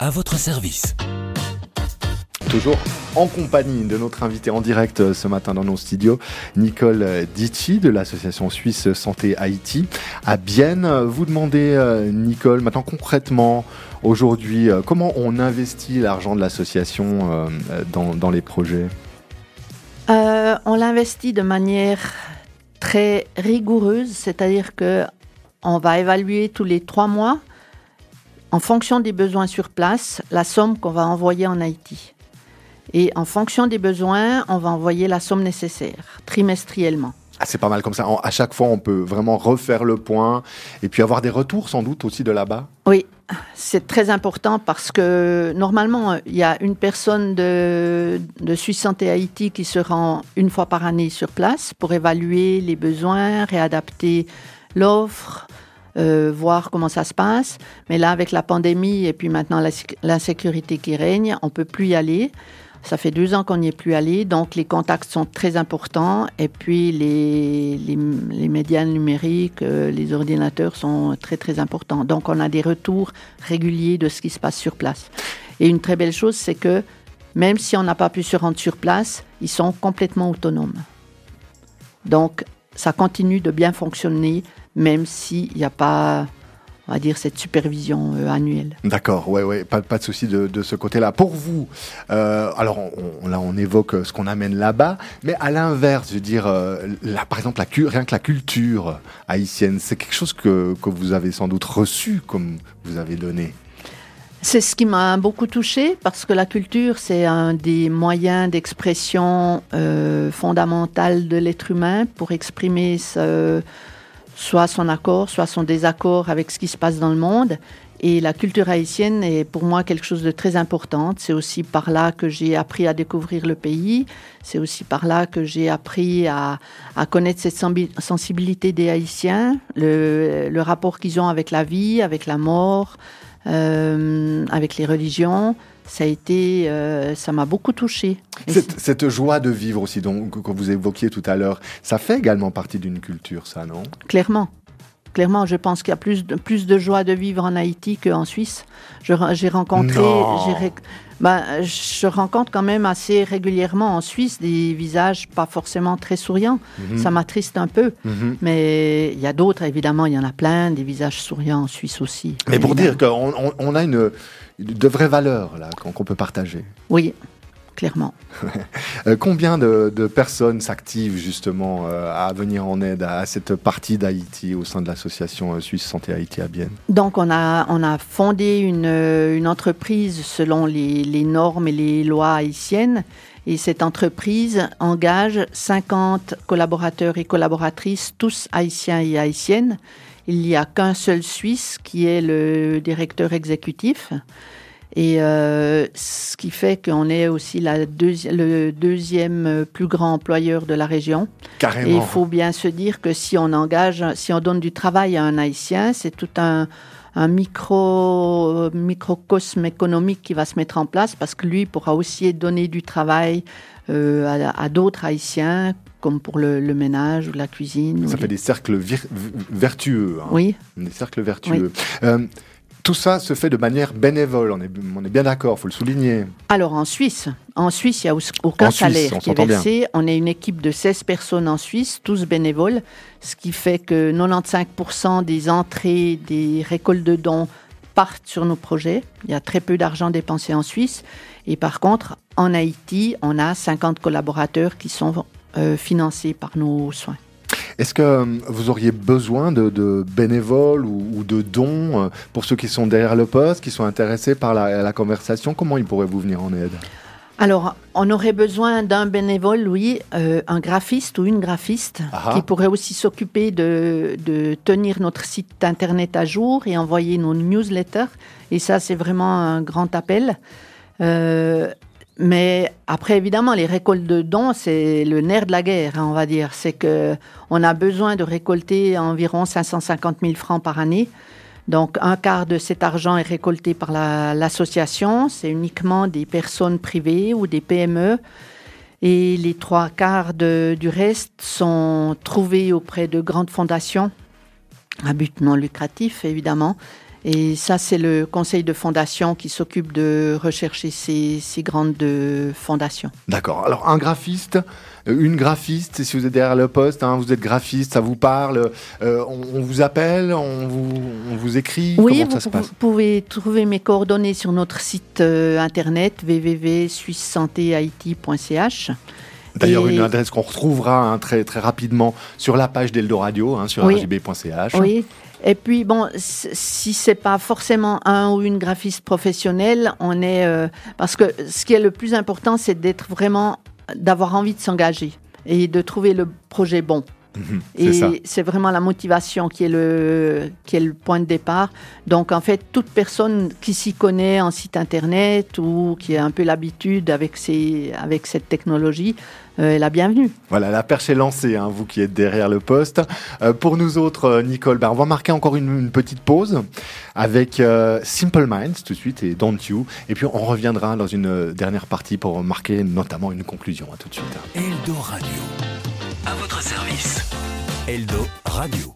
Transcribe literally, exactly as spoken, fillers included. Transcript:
à votre service. Toujours en compagnie de notre invité en direct ce matin dans nos studios, Nicole Dici de l'association suisse Santé Haïti à Bienne. Vous demandez, Nicole, maintenant concrètement, aujourd'hui, comment on investit l'argent de l'association dans, dans les projets ? euh, On l'investit de manière très rigoureuse, c'est-à-dire qu'on va évaluer tous les trois mois, en fonction des besoins sur place, la somme qu'on va envoyer en Haïti. Et en fonction des besoins, on va envoyer la somme nécessaire, trimestriellement. Ah, c'est pas mal comme ça. À chaque fois, on peut vraiment refaire le point et puis avoir des retours sans doute aussi de là-bas. Oui, c'est très important parce que normalement, il y a une personne de, de Suisse Santé Haïti qui se rend une fois par année sur place pour évaluer les besoins, réadapter l'offre, Euh, voir comment ça se passe. Mais là, avec la pandémie et puis maintenant la, l'insécurité qui règne, on ne peut plus y aller. Ça fait deux ans qu'on n'y est plus allé, donc les contacts sont très importants. Et puis les, les, les médias numériques, euh, les ordinateurs sont très très importants. Donc on a des retours réguliers de ce qui se passe sur place. Et une très belle chose, c'est que même si on n'a pas pu se rendre sur place, ils sont complètement autonomes. Donc ça continue de bien fonctionner, même s'il n'y a pas, on va dire, cette supervision euh, annuelle. D'accord, ouais, ouais, pas, pas de souci de, de ce côté-là. Pour vous, euh, alors on, là on évoque ce qu'on amène là-bas, mais à l'inverse, je veux dire, euh, là, par exemple, la, rien que la culture haïtienne, c'est quelque chose que, que vous avez sans doute reçu, comme vous avez donné. C'est ce qui m'a beaucoup touchée, parce que la culture, c'est un des moyens d'expression euh, fondamental de l'être humain pour exprimer ce, soit son accord, soit son désaccord avec ce qui se passe dans le monde. Et la culture haïtienne est pour moi quelque chose de très important. C'est aussi par là que j'ai appris à découvrir le pays. C'est aussi par là que j'ai appris à, à connaître cette sensibilité des Haïtiens, le, le rapport qu'ils ont avec la vie, avec la mort, Euh, avec les religions. Ça a été, euh, ça m'a beaucoup touchée. Cette, cette joie de vivre aussi, donc, que vous évoquiez tout à l'heure, ça fait également partie d'une culture, ça, non ? Clairement. Clairement, je pense qu'il y a plus de, plus de joie de vivre en Haïti qu'en Suisse. Je, j'ai rencontré... J'ai, ben, je rencontre quand même assez régulièrement en Suisse des visages pas forcément très souriants. Mm-hmm. Ça m'attriste un peu. Mm-hmm. Mais il y a d'autres, évidemment, il y en a plein, des visages souriants en Suisse aussi. Mais pour dire qu'on on, on a une, de vraies valeurs là, qu'on, qu'on peut partager. Oui. Clairement. euh, combien de, de personnes s'activent justement euh, à venir en aide à, à cette partie d'Haïti au sein de l'association Suisse Santé Haïti à Bienne ? Donc on a, on a fondé une, une entreprise selon les, les normes et les lois haïtiennes, et cette entreprise engage cinquante collaborateurs et collaboratrices, tous haïtiens et haïtiennes. Il n'y a qu'un seul Suisse qui est le directeur exécutif. Et euh, ce qui fait qu'on est aussi la deuxi- le deuxième plus grand employeur de la région. Carrément. Et il faut bien se dire que si on engage, si on donne du travail à un Haïtien, c'est tout un, un micro, microcosme économique qui va se mettre en place, parce que lui pourra aussi donner du travail euh, à, à d'autres Haïtiens, comme pour le, le ménage ou la cuisine. Ça fait les... des cercles vir- vertueux. Hein. Oui. Des cercles vertueux. Oui. Euh, Tout ça se fait de manière bénévole, on est, on est bien d'accord, il faut le souligner. Alors en Suisse, en Suisse, il n'y a aucun en salaire Suisse, qui est versé. Bien. On est une équipe de seize personnes en Suisse, tous bénévoles, ce qui fait que quatre-vingt-quinze pour cent des entrées, des récoltes de dons partent sur nos projets. Il y a très peu d'argent dépensé en Suisse. Et par contre, en Haïti, on a cinquante collaborateurs qui sont euh, financés par nos soins. Est-ce que vous auriez besoin de, de bénévoles ou, ou de dons pour ceux qui sont derrière le poste, qui sont intéressés par la, la conversation ? Comment ils pourraient vous venir en aide ? Alors, on aurait besoin d'un bénévole, oui, euh, un graphiste ou une graphiste Aha. qui pourrait aussi s'occuper de, de tenir notre site internet à jour et envoyer nos newsletters. Et ça, c'est vraiment un grand appel. Euh, Mais après, évidemment, les récoltes de dons, c'est le nerf de la guerre, hein, on va dire. C'est qu'on a besoin de récolter environ cinq cent cinquante mille francs par année. Donc, un quart de cet argent est récolté par la, l'association. C'est uniquement des personnes privées ou des P M E. Et les trois quarts de, du reste sont trouvés auprès de grandes fondations, à but non lucratif, évidemment. Et ça, c'est le conseil de fondation qui s'occupe de rechercher ces, ces grandes fondations. D'accord. Alors, un graphiste, une graphiste, si vous êtes derrière le poste, hein, vous êtes graphiste, ça vous parle, euh, on, on vous appelle, on vous, on vous écrit, oui, comment vous, ça se passe? Vous pouvez trouver mes coordonnées sur notre site euh, internet w w w point suisse santé haïti point c h. D'ailleurs, Et... une adresse qu'on retrouvera hein, très, très rapidement sur la page d'Eldo Radio, hein, sur oui. r j b point c h. Oui. Et puis, bon, si c'est pas forcément un ou une graphiste professionnelle, on est... Euh, parce que ce qui est le plus important, c'est d'être vraiment... d'avoir envie de s'engager et de trouver le projet bon. Mmh, et c'est, c'est vraiment la motivation qui est, le, qui est le point de départ. Donc, en fait, toute personne qui s'y connaît en site Internet ou qui a un peu l'habitude avec, ces, avec cette technologie, euh, est la bienvenue. Voilà, la perche est lancée, hein, vous qui êtes derrière le poste. Euh, pour nous autres, euh, Nicole, ben, on va marquer encore une, une petite pause avec euh, Simple Minds tout de suite et Don't You. Et puis, on reviendra dans une dernière partie pour marquer notamment une conclusion. À tout de suite. Eldo Radio. À votre service. Eldo Radio.